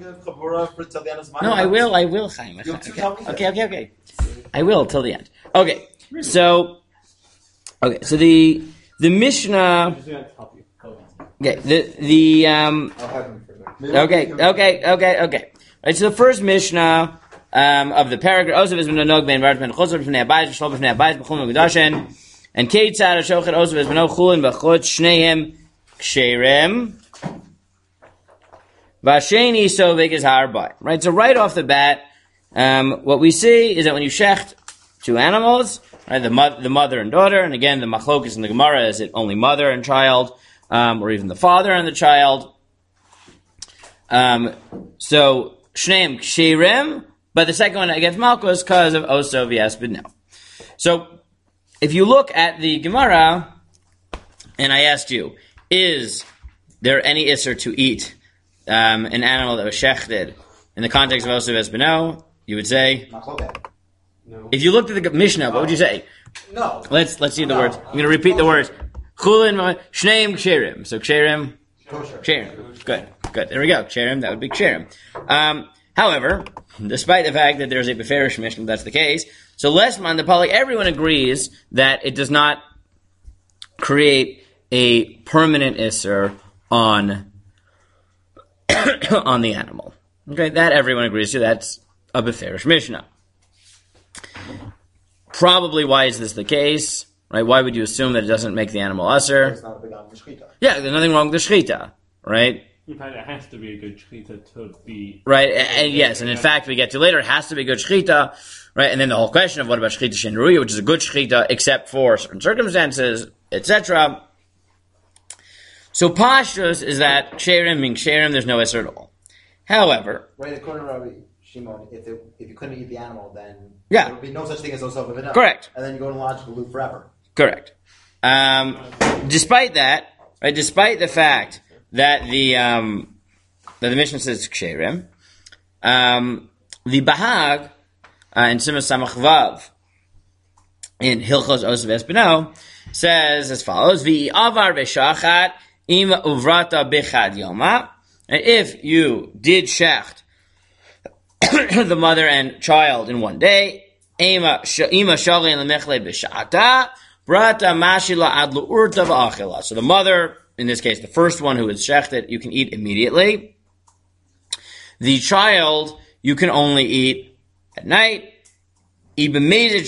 the Chabura for till the end of Zman? No, I will, Chaim. You have to tell me Okay. I will till the end. Okay, so the Mishnah. Okay, okay. Right, so the first Mishnah of the paragraph, Osav is Benog Ben Vart Ben Chosar B'nei Abayis Shlomo B'nei Abayis B'chum Megudashen, and Keitzad Ashochet Osav is Benog Chulin B'chot Shneim Ksherim Vasheni Sovik is Harbai. Right, so right off the bat, what we see is that when you shecht two animals, right, the mother and daughter, and again the machlokus in the Gemara, is it only mother and child, or even the father and the child? So Shneim Ksherim, but the second one against Malchus because of Osov yes but no. So if you look at the Gemara, and I asked you, is there any isser to eat an animal that was shechted in the context of Osov yes but no? You would say no. If you looked at the Mishnah, what would you say? No. Let's see the words. I'm going to repeat the words. Chulin Shneim Ksherim. So Ksherim. Ksherim. Good. There we go. Ksherim. That would be Ksherim. However, despite the fact that there's a Beferish Mishnah, that's the case. So Lesman, the Palik, everyone agrees that it does not create a permanent isser on the animal. Okay, that everyone agrees to. That's a Beferish Mishnah. Probably, why is this the case? Right? Why would you assume that it doesn't make the animal usher? It's not a big on the shechita. Yeah, there's nothing wrong with the shechita, right? In fact, it has to be a good shechita to be... Right, and yes, and in fact, we get to later, it has to be a good shechita, right? And then the whole question of what about shechita shen ruya, which is a good shechita except for certain circumstances, etc. So pashtus is that ksherim being ksherim, there's no isser at all. However... Right, according to Rabbi Shimon, if you couldn't eat the animal, then yeah, there would be no such thing as Osov V'no. Correct. And then you go in logical loop forever. Correct. Despite that, right, despite the fact that the Mishnah says ksherim, the Bahag in Simas Samach Vav in Hilchos Osov es B'no says as follows: V'i avar v'shachat im uvrata b'chad yoma. And if you did shecht the mother and child in one day, ima shali and lemechle b'shata brata mashila ad lu'urta v'achila. So the mother, in this case, the first one who is shechted, you can eat immediately. The child, you can only eat at night. And if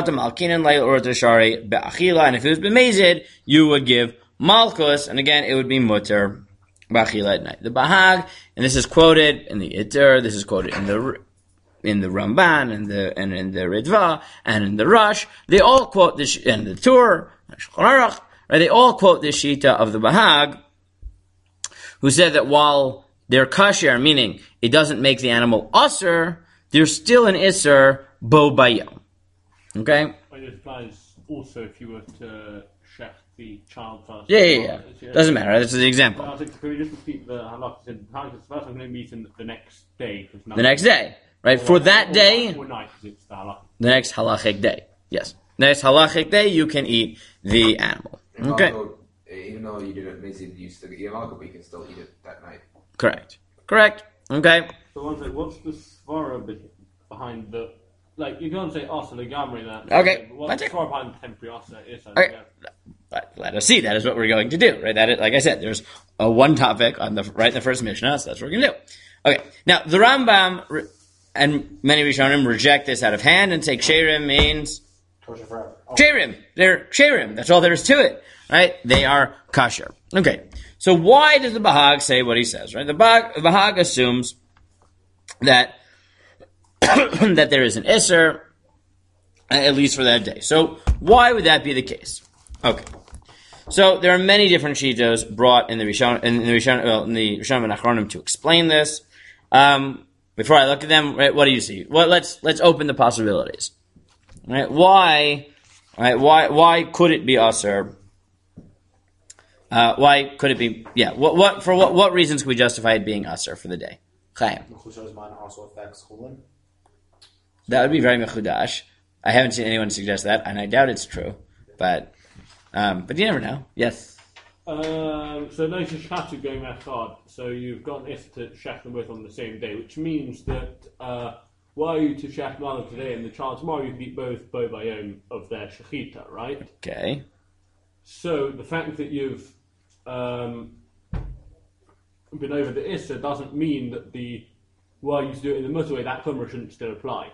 it was b'mezid, you would give malchus, and again, it would be mutter b'achila at night. The Bahag, and this is quoted in the Itter, this is quoted in the Ramban, and in the Ritva, and in the Rush. They all quote this, and the Tur, right? They all quote this shita of the Bahag, who said that while they're kasher, meaning it doesn't make the animal usher, there's still an isser bo bayom. Okay? But it applies also if you were to shech the child first. Yeah. Doesn't matter. This is the example. I think, can we just repeat the halakha? The first I'm going to meet in the next day. The next day. Right? For that day. Or night, because it's the halakha. The next halachic day. Yes. Next halachic day, you can eat the animal. Okay. Even though you didn't basically use the Yamaka, but you can still eat it that night. Correct. Okay. So one thing, what's the svara behind the... Like, you can't say asa legamri that. Okay. What's the svara behind the temporary asa is? Okay. But let us see. That is what we're going to do, right? That is, like I said, there's a one topic on the first Mishnah, so that's what we're going to do. Okay. Now, the Rambam and many Rishonim reject this out of hand and say ksherim means... Kosher forever. Oh. Ksherim. They're ksherim. That's all there is to it. Right? They are kosher. Okay. So why does the Bahag say what he says? Right? The Bahag assumes that that there is an isser, at least for that day. So why would that be the case? Okay. So there are many different shitos brought in the Rishon and Achronim to explain this. Before I look at them, right, what do you see? Well, let's open the possibilities. Right? Why could it be usher? Why could it be? Yeah. What reasons could we justify it being usher for the day? Chaim. Also affects chulin. That would be very mechudash. I haven't seen anyone suggest that, and I doubt it's true. But you never know. Yes. So no shechatu going echad. So you've got an is to shech them both on the same day, which means that were you to shech one today and the child tomorrow, you could eat both bo bayom of their shechita, right? Okay. So the fact that you've been over the issa doesn't mean that the were you to do it in the mutaway, that chumrah shouldn't still apply.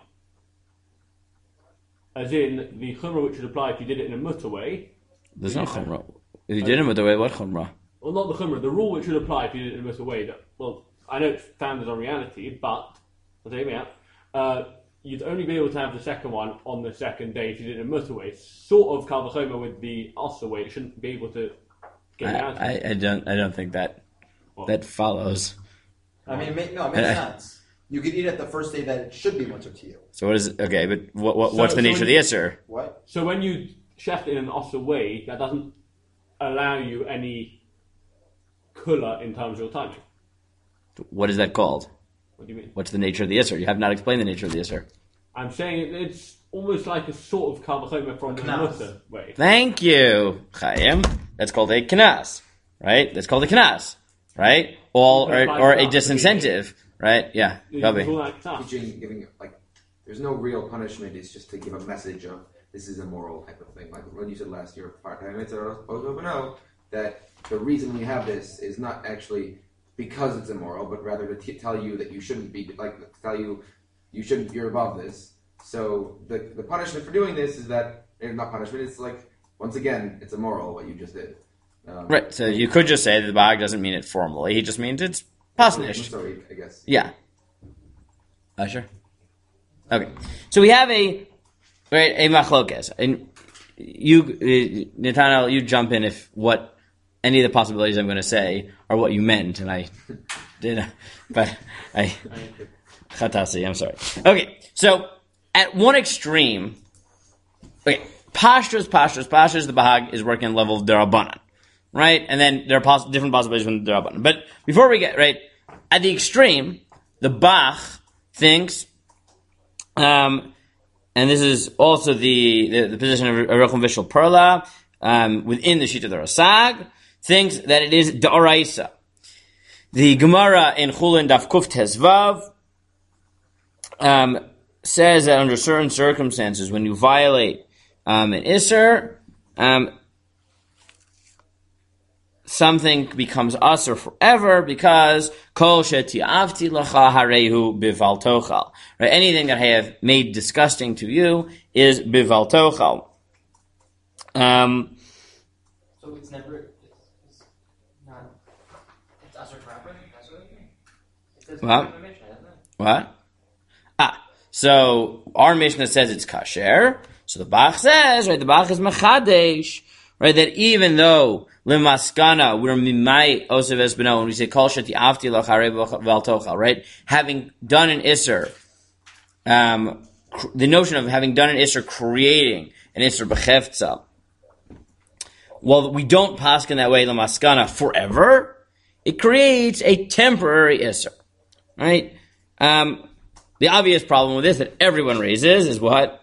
As in, the chumrah which would apply if you did it in a mutaway. There's no chumrah. If you didn't with the way, what chumrah? Well, not the chumrah. The rule which would apply if you did it in a mutaway. Well, I know it's founded on reality, but I'll tell you out. You'd only be able to have the second one on the second day if you did it in a mutaway. Sort of kal v'chomer with the asa way. It shouldn't be able to get it out. I don't think that follows. I mean, it makes sense. You could eat it the first day that it should be mutter to you. So what is it? Okay, but what's the nature of the Isser? What? So when you chef it in an asa way, that doesn't allow you any kula in terms of your timing. What is that called? What do you mean? What's the nature of the Isser? You have not explained the nature of the Isser. I'm saying it's almost like a sort of kal v'chomer from the mutter way. Thank you, Chaim. That's called a knas, right? That's called a knas, right? Or a disincentive, right? Yeah, Gabi. Teaching, giving, like, there's no real punishment. It's just to give a message of this is immoral type of thing. Like what you said last year, part-time know that the reason we have this is not actually because it's immoral, but rather to tell you that you shouldn't be, like, tell you you're above this. So the punishment for doing this is that, not punishment, it's like, once again, it's immoral what you just did. Right, so you could just say that the Bag doesn't mean it formally, he just means it's pasnish. Sorry, I guess. Yeah. Sure. Okay. So we have a machlokes. And you, Nathaniel, you jump in if what any of the possibilities I'm going to say are what you meant, and I did, but Chatasi, I'm sorry. Okay, so at one extreme, Pashtus, the Bahag is working on level of Darabanan, right? And then there are different possibilities from Darabanan. But before we get, right, at the extreme, the Bach thinks, and this is also the position of Rocham Vishal Perla, within the sheet of the Rasag, thinks that it is Da'araisa. The Gemara in Chulin Daf Kuf Tezvav says that under certain circumstances, when you violate an Isser, something becomes Asr forever because Kol Sheti'avti Lacha Harehu Bival Tochal. Right? Anything that I have made disgusting to you is Bival Tochal. So it's never, it's not, it's Asr forever? That's what you mean? It says What? in the Mishnah, doesn't it? What? So our Mishnah says it's kasher. So the Bach says, right, the Bach is mechadesh, right, that even though Limaskana, we're mimai osev esbeno, when we say kol sheti avti lacharei v'altochal, right? Having done an Isser, the notion of having done an Isser, creating an Isser b'chefza, well, we don't paskin that way Limaskana forever, it creates a temporary Isser, right? The obvious problem with this that everyone raises is what?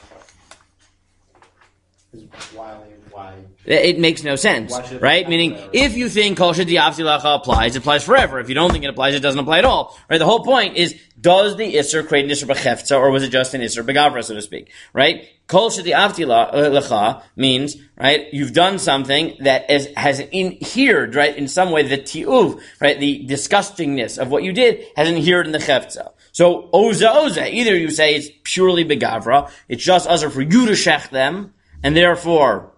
Why? It makes no sense, right? Meaning, if you think Kol Sheti Avti Lacha applies, it applies forever. If you don't think it applies, it doesn't apply at all, right? The whole point is, does the Isser create an Isser B'chefza, or was it just an Isser B'gavra, so to speak, right? Kol Sheti Avti Lacha means, right, you've done something that has inhered, right, in some way, the ti'uv, right, the disgustingness of what you did has inhered in the chefza. So, oza, either you say it's purely B'gavra, it's just Azar for you to shech them, and therefore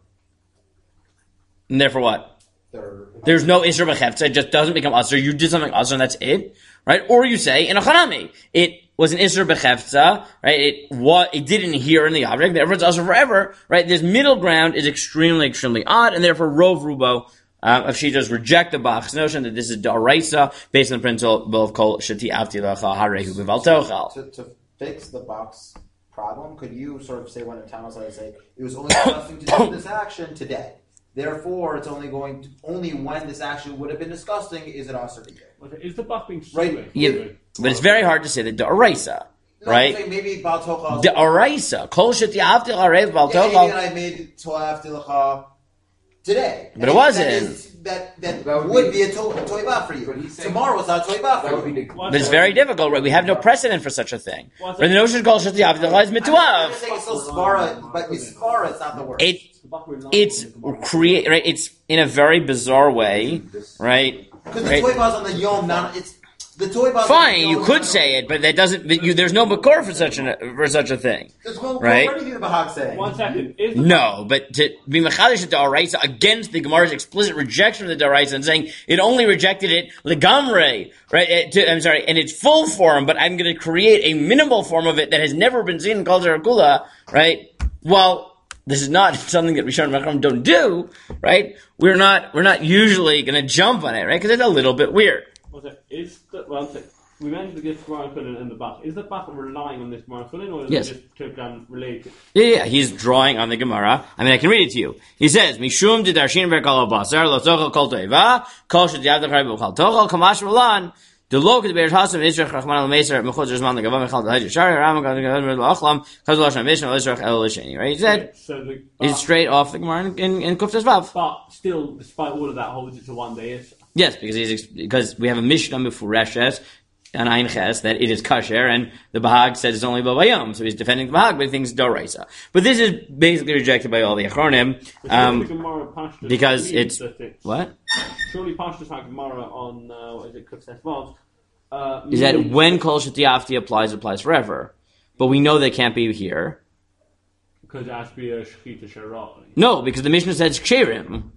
what? There's no Isser B'chefza, it just doesn't become Asr, you did something Asr and that's it, right? Or you say, in a Chanami, it was an Isser B'chefza, right? It didn't adhere in the object, therefore it's Asr forever, right? This middle ground is extremely, extremely odd, and therefore Rov Rubo of Shitas reject the Bach's notion that this is Da'araisa, based on the principle of Kol Sheti Avti Lacha Harehu B'val Tochal. To fix the Bach's problem, could you sort of say when a time say it was only disgusting to do this action today? Therefore, it's only when this action would have been disgusting is it also to you. Is the Bach being Right. Yeah, but it's very hard to say the Da'araisa, right? I'm saying maybe Bal Tochal. Da'araisa, Kol Sheti Avti Harehu B'val Maybe Tochal. I made To'af Tilacha today. But it wasn't. that would would be- be a toiba for But you. he's saying- Tomorrow it's not a toiba That for would you. be the. One But it's second. very difficult, right? We have no precedent for such a thing. One But the notion called Shati Avdi is I'm mituav. saying it's still svara, but with svara it's not the worst. It's create right. It's in a very bizarre way, right? Because the Right. toiba's on the yom, not it's the toiba's. Fine, you could say it, but that doesn't. But there's no makor for such a thing. There's no right? anything the Bahag saying. 1 second. Is the No, but to be mechadish at daraisa against the Gemara's explicit rejection of the daraisa and saying it only rejected it legamre, right? I'm sorry, in its full form, but I'm going to create a minimal form of it that has never been seen in Kol Kula, right? Well, this is not something that Rishon Mecham don't do, right? We're not usually going to jump on it, right? Because it's a little bit weird. Is the well, we mentioned this Gemara filling in the back. Is the back relying on this Gemara filling, or is Yes. it just turned down related? Yeah, he's drawing on the Gemara. I mean, I can read it to you. He says, Mishum de darshin berkal basar, lo tochel kol toiva, kol shet yavdach rabbi b'chal tochel, kamash rolan, de lo ked be'er hasam, yisrach rachman al-meser, mechot zerzman le'gavam, mechal de shari, ram, mechal de l'achlam, chaz l'asham mishna, l'israch el l'sheni, right? He said, So the it's straight off the Gemara in Kuftas Vav. but still, despite all of that, holds it to 1 day. Is Yes, because we have a Mishnah Mefureshes and Ein Ches that it is kasher, and the Bahag said it's only Babayom, so he's defending the Bahag, but he thinks it's Doraisa. But this is basically rejected by all the Achronim, the Gemara Pashtus because means it's- that it's what? surely Pashtus had Gemara on what is it Kuftes Vav. Is that when Kol Shetiafti applies forever. But we know they can't be here. because it has to be a Shechita Shara. No, because the Mishnah says Ksherim.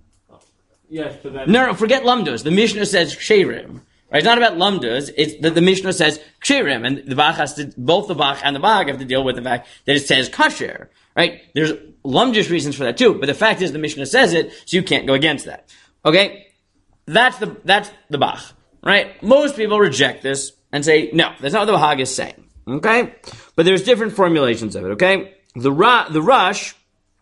Yes, but then No, forget Lumdus. The Mishnah says Ksherim. Right? It's not about Lumdus. It's that the Mishnah says Ksherim, and the Bach has to, both the Bach and the Bach have to deal with the fact that it says Kasher. Right? There's Lumdish reasons for that too, but the fact is the Mishnah says it, so you can't go against that. Okay? That's the Bach. Right? Most people reject this and say, no, that's not what the Bahag is saying. Okay? But there's different formulations of it, okay? The Rush,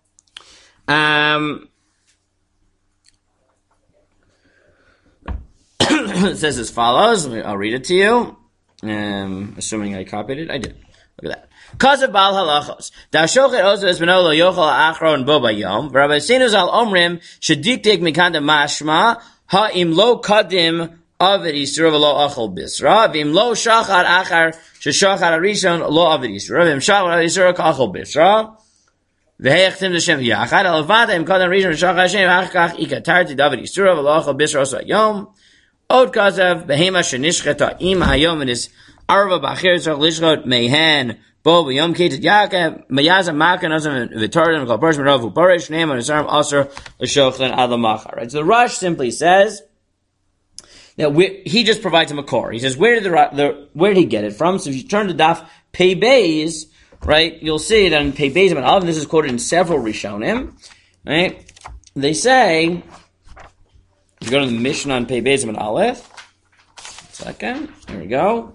it says as follows. I'll read it to you. Assuming I copied it. I did. Look at that. Kazav Baal Halachos. Da shochet ozo esmeno lo yochel achron bo bayom. V'Rabbi Sinuz al omrim shediktik mikanda mashma ha'im lo kadim avid yisra v'lo achol bisra v'im lo shachar achar sheshachar arishon lo avid yisra v'im shachar yisra kachol bisra v'heichtim l'shem yachad al avada im kadam rishon shachar Hashem achkach ikatarti david yisra v'lo achol bisra oso yom. Od kazav behema shenishcheta im hayom and is arva b'achir tzach lishchot mehen bo b'yom ketet yaakov mayazam makan azam v'tordim kol persh meravu parish name on his arm aser l'shochlin ad l'machar. Right. So the Rush simply says that he just provides him a core. He says where did he get it from? So if you turn to Daf Pei Beis, right, you'll see that in Pei Beis and Aleph, this is quoted in several Rishonim. Right, they say. If you go to the Mishnah on Pei Beis and Aleph, second, here we go.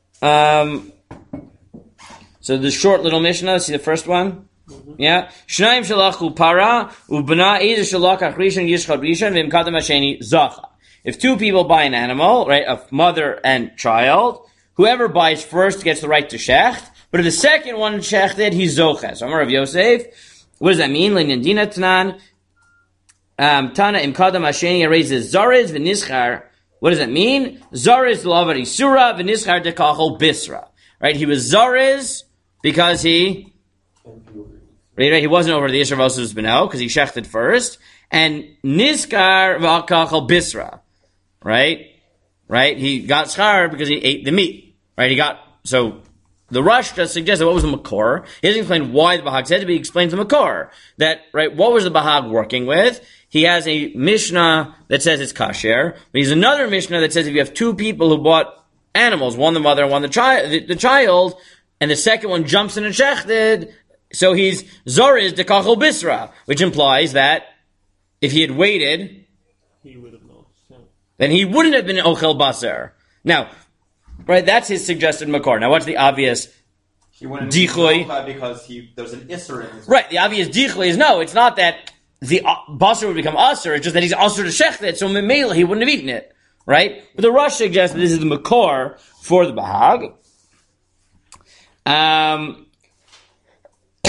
So the short little Mishnah, see the first one? Yeah. Shnaim shalachu para, ubna either shalach rishon yishchad rishon, v'im kadam hasheni zacha. If two people buy an animal, right, a mother and child, whoever buys first gets the right to shecht, but if the second one shechted, he's zoches. Amar of Yosef, what does that mean? Le'nyan dina tanan. Tana im kadam hasheni raises zariz v'nischar. What does that mean? Zariz lavari surah v'nischar dekachol bisra. Right? He was zariz because he wasn't over the Yisrael Vosus Beno because he shechted first, and niskar v'akachol bisra. Right? He got schar because he ate the meat. Right? So the Rush just suggests that what was the Makor. He doesn't explain why the Bahag said it, but he explains the Makor. That, right, what was the Bahag working with? He has a Mishnah that says it's kasher, but he's another Mishnah that says if you have two people who bought animals, one the mother and one the child, and the second one jumps in and shechted, so he's Zoriz de Kachol Bisra, which implies that if he had waited, he would have lost. Yeah. then he wouldn't have been Ochel Basar. Now, right, that's his suggested Makor. Now what's the obvious He wouldn't Dichoy. because there's an Isser in his Right, the obvious Dichoy is no, it's not that the Basar would become Asr, it's just that he's Asr to Shechted, so Memela, he wouldn't have eaten it. Right? But the Rush suggests that this is the Makor for the Bahag.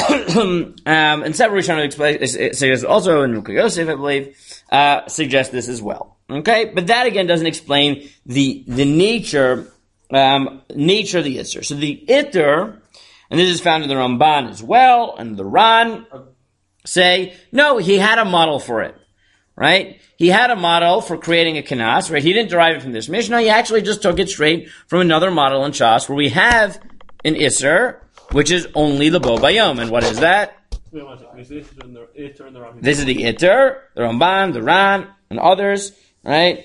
And several Rishonim suggest also, and Ruka Yosef, I believe, suggest this as well. Okay, but that again doesn't explain the nature of the Yisr. So the Itter, and this is found in the Ramban as well, and the Ran say, no, he had a model for it, right? He had a model for creating a Kanas, right? He didn't derive it from this Mishnah, he actually just took it straight from another model in Shas, where we have an Isser, which is only the Bo Bayom. And what is that? This is the Itter, the Ramban, the Ran, and others, right?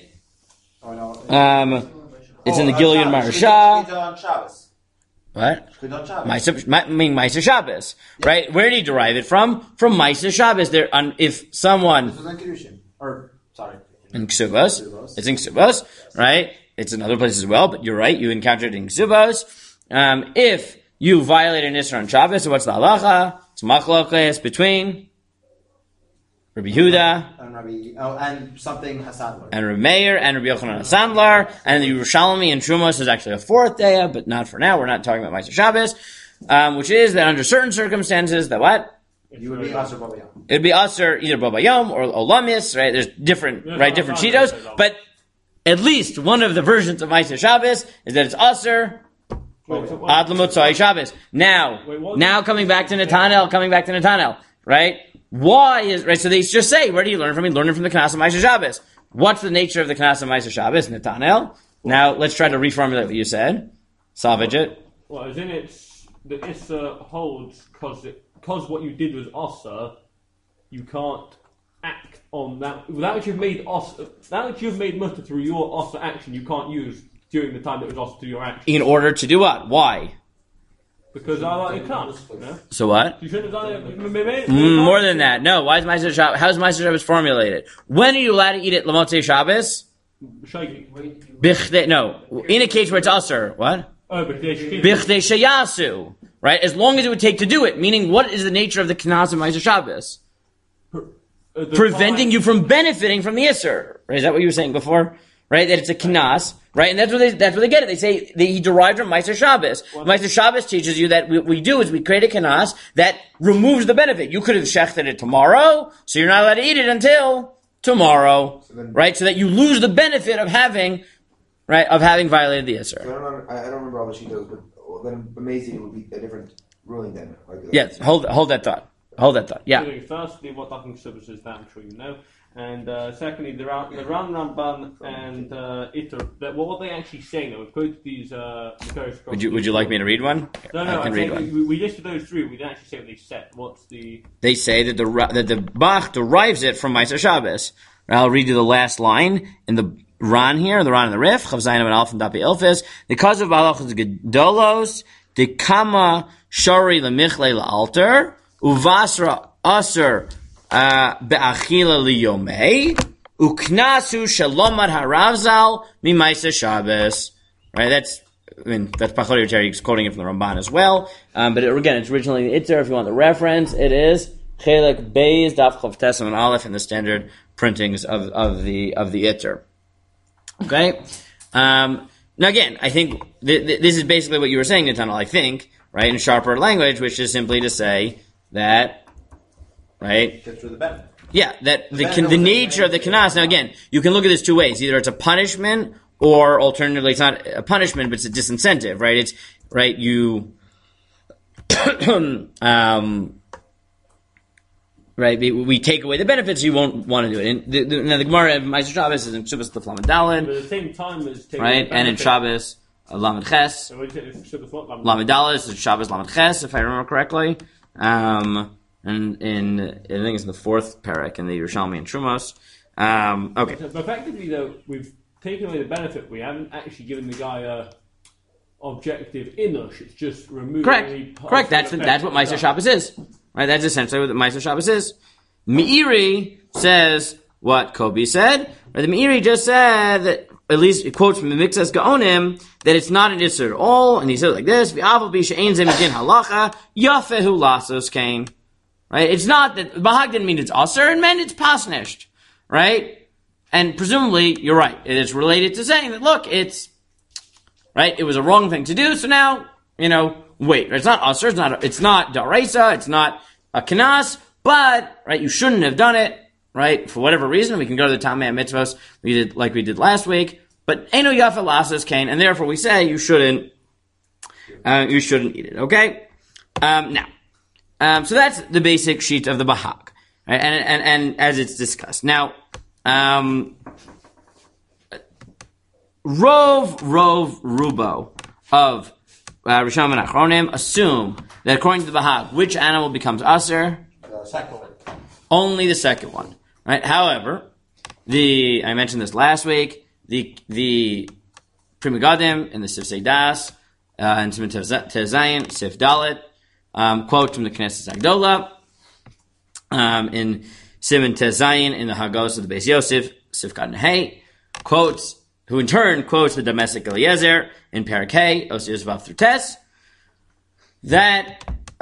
It's in the Gilead Maharsha. What? Ma'aser Shabbos, right? Where did he derive it from? From Ma'aser Shabbos. There, if someone This was in Kedushin. in Ksubos, it's in Ksubos, right? It's in other places as well, but you're right. You encountered it in Ksubos. If you violate an Isra on Shabbos, so what's the halacha? It's machlokes between Rabbi Yehuda and something Hasandler. and Rabbi Meir and Rabbi Yochanan Sandlar, and the Yerushalmi and Trumos is actually a fourth day, but not for now. We're not talking about Ma'aser Shabbos, which is that under certain circumstances, that what? You would be Asr Babayam. It'd be Asr either Babayom or Olamis, right? There's different shitos, but at least one of the versions of Ma'aser Shabbos is that it's Asr Ad L'Motzai Shabbos. Now coming back to Netanel, right? Why is, right, so they just say, where do you learn from? You learn it from the Knas of Ma'aser Shabbos. What's the nature of the Knas of Ma'aser Shabbos? Netanel. Now, let's try to reformulate what you said. Salvage it. Well, as in the Issa holds, because what you did was Asa, you can't act on that. That which you've made mutter through your Asa action, you can't use during the time that was Asa to your action. In order to do what? Why? Because I can't. You know? So what? You shouldn't have done it. More than that. No. Why is Ma'aser Shabbos? How is Ma'aser Shabbos formulated? When are you allowed to eat it? L'motzei Shabbos? No. In a case where it's Asr. What? Bichdei sheyasu. Right? As long as it would take to do it. Meaning, what is the nature of the Knas of Ma'aser Shabbos? Preventing you from benefiting from the Isser. Right? Is that what you were saying before? Right? That it's a Knas. Right? And that's where they get it. They say that he derived from Ma'aser Shabbos. Ma'aser Shabbos teaches you that what we do is we create a Knas that removes the benefit. You could have shechted it tomorrow, so you're not allowed to eat it until tomorrow. Right? So that you lose the benefit of having violated the Isser. So I don't remember all the shitos, but then amazing it would be a different ruling then. Yes, hold that thought. Yeah. Firstly, what I think Shabbos is that I'm sure you know. And secondly, the Ran Ramban and Itter, what they actually say now, we've quoted these. Would you like me to read one? No, I can read one. We listed those three. We didn't actually say what they said. What's the? They say that the Bach derives it from Ma'aser Shabbos. I'll read you the last line in the Ran here, the Ran and the Rif. Chav Zayin and Alf and Dapi Ilfis. The cause of Balachos Gedolos, the Kama Shari LeMichle LaAlter Uvasra Aser. Be'achila liyomei uknasu shalomar haravzal mimaisa Shabbos. Right, that's Pachor Cherry quoting it from the Ramban as well. But again, it's originally the Itzer. If you want the reference, it is Chelek Beis Daf Chav Tesam and Aleph in the standard printings of the Itzer. Okay. Now again, I think this is basically what you were saying, Netanel. I think, right, in sharper language, which is simply to say that. Right? Get through the benefit. Yeah, that the nature of the Knas. Now again, you can look at this two ways. Either it's a punishment, or alternatively, it's not a punishment, but it's a disincentive, right? It's, right, you, right, we take away the benefits, you won't want to do it. And the Gemara of Ma'aser Shabbos is in Shabbos the Lamed Daled. But at the same time as taking right, and in Shabbos, Lamed Ches. Lamed Daled is Shabbos Lamed Ches, if I remember correctly. And I think it's in the fourth parak in the Yerushalmi and Trumos. Okay. But effectively, though, we've taken away the benefit. We haven't actually given the guy a objective inush. It's just removing. Correct. That's what Ma'aser Shabbos is. Right. That's essentially what Ma'aser Shabbos is. Meiri says what Kobe said. Right. The Meiri just said that, at least it quotes from the Mixas Gaonim, that it's not an Isser at all, and he said it like this: "V'aval bi she'ein zeh midin halacha yafehu lasos kain." Right? It's not that Bahag didn't mean it's Asr, it meant it's pasnished. Right? And presumably, you're right. It is related to saying that, look, it's, right, it was a wrong thing to do, so now, weight. Right? It's not usher, it's not daraisa, it's not a kanas, but, right, you shouldn't have done it, right, for whatever reason. We can go to the Tamei mitzvos, like we did last week, but eno yafa lasas kain, and therefore we say you shouldn't eat it, okay? Now, so that's the basic sheet of the Bahag, right? And as it's discussed. Now, Rubo of Rishonim and Achronim assume that according to the Bahag, which animal becomes aser? The second one. Only the second one, right? However, I mentioned this last week, the Pri Megadim in the Sif Seidas, and Siman Tezayin, Sif Dalet, quote from the Knesset Agdola, in Siman Tezayin in the Hagos of the Beis Yosef, Sif Gad Nehei, quotes, who in turn quotes the domestic Eliezer in Parakeh, Osius Vav through Tes, that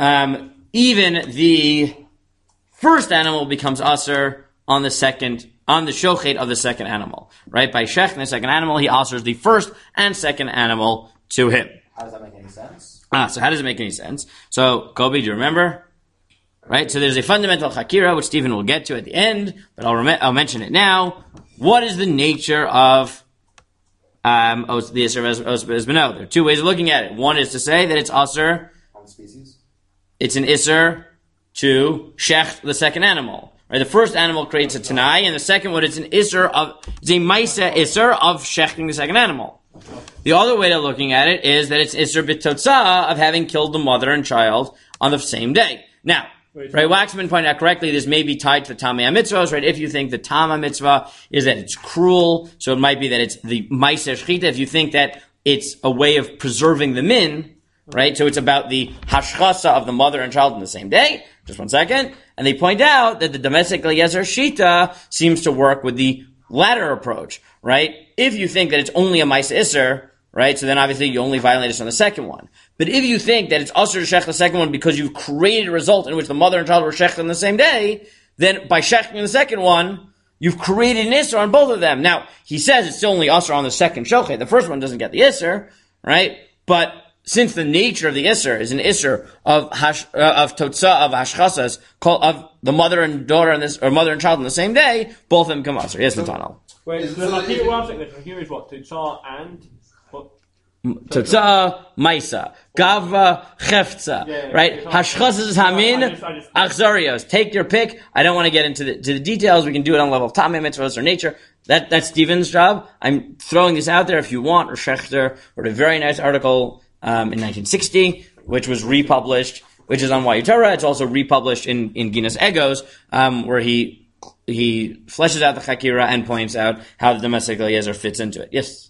even the first animal becomes aser on the shochet of the second animal, right? By shech, the second animal, he asers the first and second animal to him. How does that make any sense? So how does it make any sense? So, Kobe, do you remember? Right? So there's a fundamental chakira, which Stephen will get to at the end, but I'll mention it now. What is the nature of the Isser of Ezbeno? There are two ways of looking at it. One is to say that it's Aser On the species? it's an Isser to Shecht, the second animal. Right? The first animal creates a Tanai, and the second one it's a Maisa Isser of Shechting the second animal. The other way of looking at it is that it's Isser B'Totzah of having killed the mother and child on the same day. Now, right, Waxman pointed out correctly, this may be tied to the Tamei mitzvahs, right? If you think the Tama mitzvah is that it's cruel, so it might be that it's the Maisa Shechita. If you think that it's a way of preserving the min, right? So it's about the hashchasa of the mother and child on the same day. Just one second. And they point out that the domestic Eliezer Shita seems to work with the latter approach, right? If you think that it's only a Maisa Isser, right? So then obviously you only violate this on the second one. But if you think that it's Asr to Shech the second one because you've created a result in which the mother and child were Shech on the same day, then by Sheching the second one, you've created an Isser on both of them. Now, he says it's still only Asr on the second Shochet. The first one doesn't get the Isser, right? But since the nature of the Isser is an Isser of Totzah, of Hashchasas, of the mother and daughter or mother and child on the same day, both of them come Asr. Yes, Nathaniel. Wait, so the Hakira, one second, the Hakira is what? Totzah and what? Totzah, Maisa, Gava, Cheftza, right? Hashchasas, Hamin, Achzarios. Take your pick. I don't want to get into the details. We can do it on level of Tamei mitzvahs or nature. That's Stephen's job. I'm throwing this out there if you want. Or Schechter wrote a very nice article in 1960, which was republished, which is on YU Torah. It's also republished in Ginas Egos, where he fleshes out the Chakira and points out how the domestic Eliezer fits into it. Yes?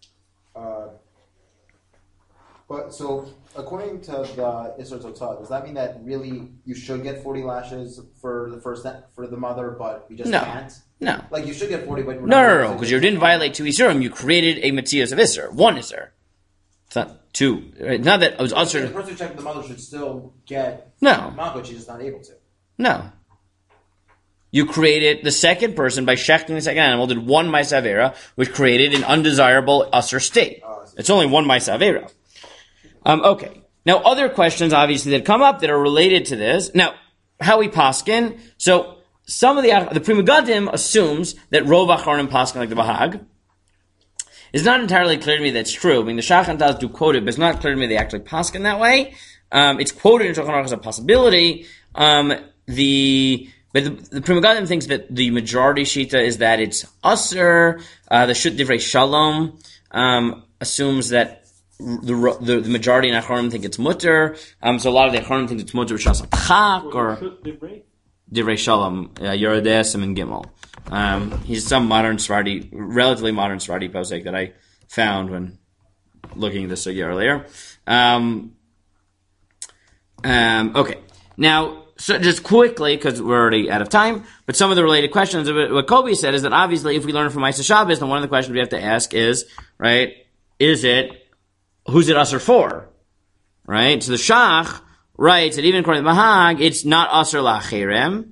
But so, according to the Isser Totzah, does that mean that really you should get 40 lashes for the mother, but you just can't? No. Like you should get 40, but no, because you didn't violate two Isurim. You created a Matthias of Isser, one Isser. It's not two. It's not that it was Isser. The person who checked the mother should still get No. but she's just not able to. No. You created the second person by shechting the second animal, did one Maisa Avera, which created an undesirable Usser state. It's only one Maisa Avera. Okay. Now, other questions, obviously, that come up that are related to this. Now, how we paskin. So, some of the Pri Megadim assumes that Rov Achronim paskin like the Bahag. It's not entirely clear to me that's true. I mean, the Shach and Taz do quote it, but it's not clear to me they actually paskin that way. It's quoted in Shulchan Aruch as a possibility. But the Pri Megadim thinks that the majority shita is that it's Usr. The Shut Divrei Shalom assumes that the majority in Achronim think it's mutter. So a lot of the Achronim think it's mutter Shas Chak or Divrei Shalom, Yerodei Esim and Gimel. He's some relatively modern Sephardi posek that I found when looking at this earlier. Okay. Now, so just quickly, because we're already out of time, but some of the related questions, what Kobe said is that obviously if we learn from Isa Shabbos, then one of the questions we have to ask is, right, who's it Asr for? Right? So the Shach writes that even according to the Mahag, it's not Asr La'achirem.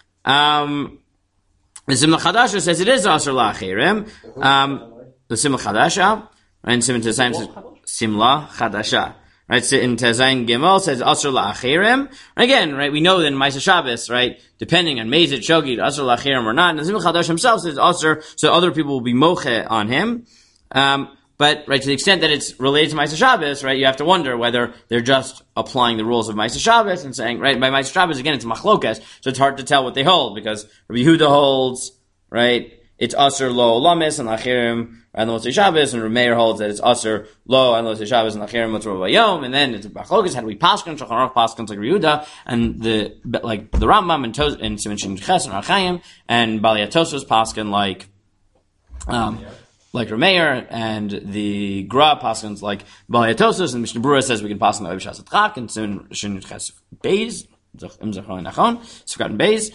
The Simla Chadasha says it is Asr La'achirem. The Simla Chadasha, and Simla Chadasha, right? So in Tezayin Gimel says Asr La'achirim. Again, right, we know that in Ma'aseh Shabbos, right, depending on Mezid, Shogig, Asr La'achirim or not, and the Zimach Chadash himself says Asr, so other people will be moche on him. But, right, to the extent that it's related to Ma'aseh Shabbos, right, you have to wonder whether they're just applying the rules of Ma'aseh Shabbos and saying, right, by Ma'aseh Shabbos, again, it's machlokes, so it's hard to tell what they hold, because Rabbi Yehuda holds, right, it's Asr Lo Lamis and Lachirim and Moshe Shabbos, and Rabbi Meir holds that it's Asr Lo and Moshe Shabbos and Lachirim Motzor Vayom, and then it's machlokes, how do we paskin, Shulchan Aruch paskins like Rabbi Yehuda, and the Rambam and Siman Shin Ches and Archaim, and Bali Atosos paskin like Rameir, and the Gra paskins like Bali Atosos, and Mishnah Berurah says we can paskin like Bishas Atchak, and Siman Shin Ches Beis, Im Zachron Nachon, it's forgotten Beis.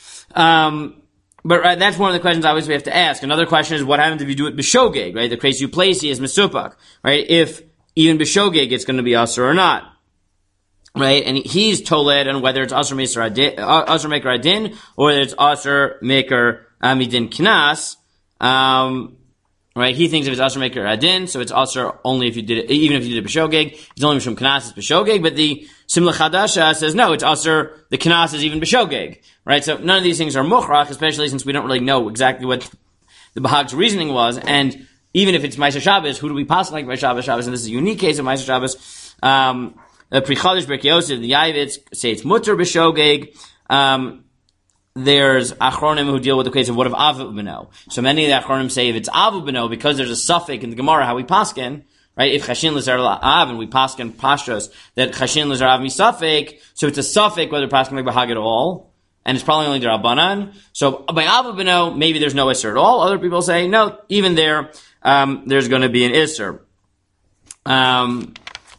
But right, that's one of the questions obviously we have to ask. Another question is what happens if you do it b'shogeg, right? The case you place is misupak, right? If even b'shogeg it's going to be asur or not, right? And he's toled on whether it's asur maker adin or whether it's asur maker amidin knas. Right? He thinks if it's asur maker adin, so it's asur only if you did it, even if you did it b'shogeg. It's only mishum knas, it's b'shogeg. But the Simla Chadasha says no, it's asur. The knas is even b'shogeg. Right, so none of these things are mukhrach, especially since we don't really know exactly what the Bahag's reasoning was. And even if it's Ma'aseh Shabbos, who do we pass like by Shabbos? And this is a unique case of Ma'aseh Shabbos. The Pri Chadash Berkei Yosef, the Yavitz say it's mutter b'shogeg. There's Achronim who deal with the case of what of Avu B'no. So many of the Achronim say if it's Avu B'no, because there's a suffix in the Gemara, how we paskin, right? If Chashin L'Zar Av, and we paskin pashtos, that Chashin L'Zar Av misafik, so it's a suffix whether paskin like Bahag at all. And it's probably only D'Rabbanan. So by Avu B'no, maybe there's no Isser at all. Other people say, no, even there, there's going to be an Isser. The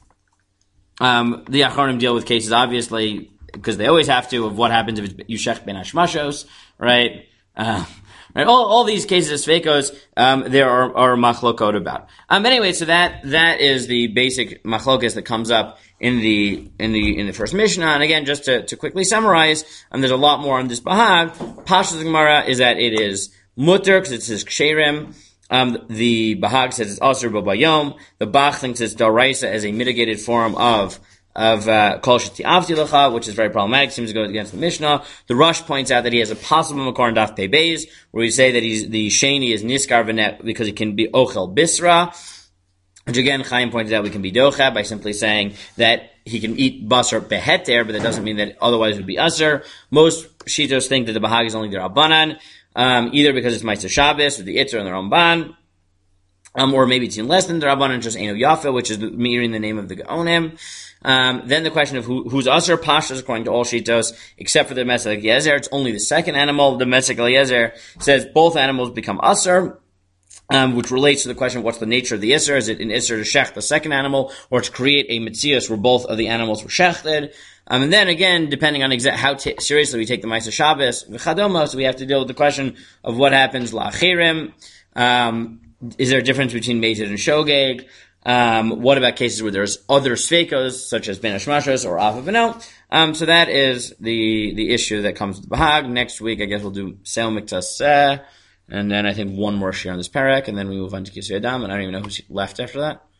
Achronim deal with cases, obviously, because they always have to, of what happens if it's Yushech Ben Hashmashos, right? Right? All these cases of Sveikos, there are machlokot about. Anyway, so that is the basic machlokas that comes up in the first Mishnah. And again, just to quickly summarize, there's a lot more on this Bahag. Pashas Gemara is that it is mutter, because it says ksherim. The Bahag says it's asur b'bayom. The Bach thinks it's daraisa as a mitigated form of kol sheti avti lecha, which is very problematic, seems to go against the Mishnah. The Rush points out that he has a possible makor in Daf Pei Beis, where we say that the sheni is niskar v'net because it can be ochel bisra, which again, Chaim pointed out we can be docha by simply saying that he can eat basar beheter, but that doesn't mean that otherwise it would be asur. Most shitos think that the Bahag is only the Rabbanan, either because it's Ma'aseh Shabbos, or the Itzer and the Ramban, or maybe it's even less than the Rabbanan, just Eino Yafa, which is mirroring the name of the Gaonim. Then the question of who's Asr Pashas according to all Shitos, except for the Mesek Eliezer, it's only the second animal. The Mesek Eliezer says both animals become Asr, which relates to the question of what's the nature of the Isser. Is it an Isser to shech the second animal, or to create a Metzius where both of the animals were shechted? And then again, depending on how seriously we take the Ma'aseh Shabbos, v'chadomos, we have to deal with the question of what happens la'achirim. Is there a difference between Mezid and Shogeg? What about cases where there's other sveikos, such as Ben Hashmashos or Avu B'no? So that is the issue that comes with the Bahag. Next week, I guess we'll do Seil Miktas, and then I think one more share on this parak, and then we move on to Kisvei Adam, and I don't even know who's left after that.